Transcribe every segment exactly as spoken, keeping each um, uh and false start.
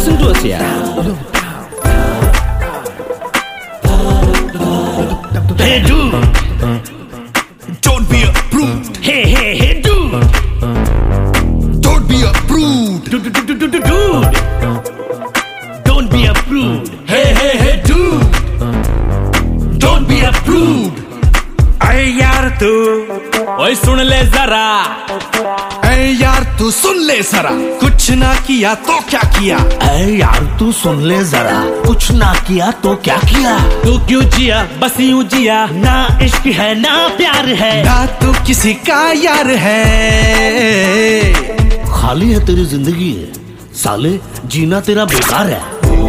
Listen to us, yeah. Hey, dude. Don't be a prude. Hey, hey, hey, dude. Don't be a prude. Dude, dude, dude, dude, dude. Don't be a prude. Hey, hey, hey, dude. Don't be a prude. अरे यार तू ओए सुन ले जरा, ऐ यार तू सुन ले जरा, कुछ ना किया तो क्या किया। ऐ यार तू सुन ले जरा, कुछ ना किया तो क्या किया। तू क्यों जिया बस यूं जिया, ना इश्क है ना प्यार है, ना तू किसी का यार है। खाली है तेरी जिंदगी है साले, जीना तेरा बेकार है।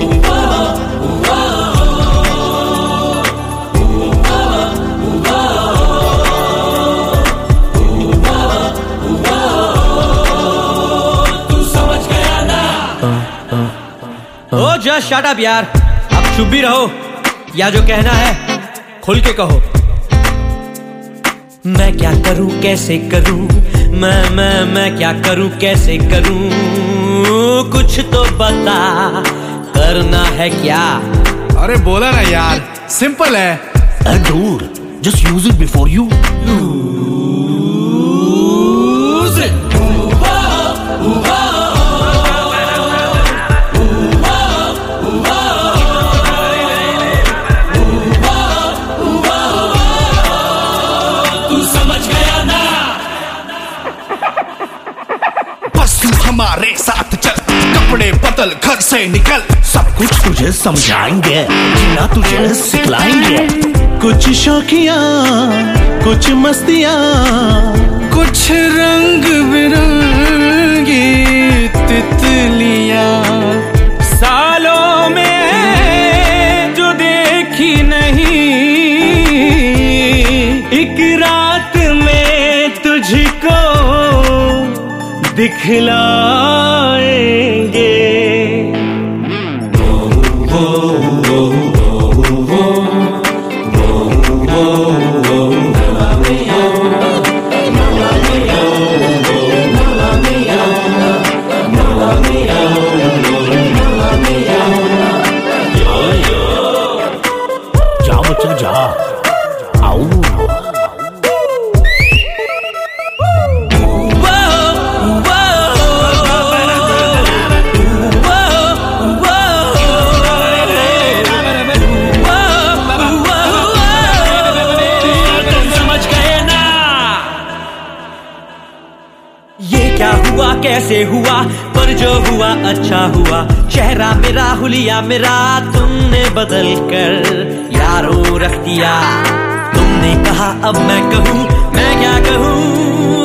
ओ जस्ट शट अप यार, अब चुप भी रहो, या जो कहना है खुल के कहो। मैं क्या करूं कैसे करूं, मैं मैं मैं क्या करूं कैसे करूं, कुछ तो बता, करना है क्या। अरे बोला ना यार, सिंपल है। Dude just use it before you use it. हमारे साथ चल, कपड़े बदल घर से निकल, सब कुछ तुझे समझाएंगे, जीना तुझे सिखलाएंगे। कुछ शौकियाँ, कुछ मस्तियाँ, कुछ रंग बिरंगी तितलियाँ, सालों में जो देखी नहीं, एक रात में तुझको दिखलाएंगे। जा बच्चा जा, आओ। ये क्या हुआ कैसे हुआ, पर जो हुआ अच्छा हुआ, चेहरा मेरा हुलिया मेरा तुमने बदल कर यारों रख दिया। तुमने कहा अब मैं कहूँ, मैं क्या कहूँ,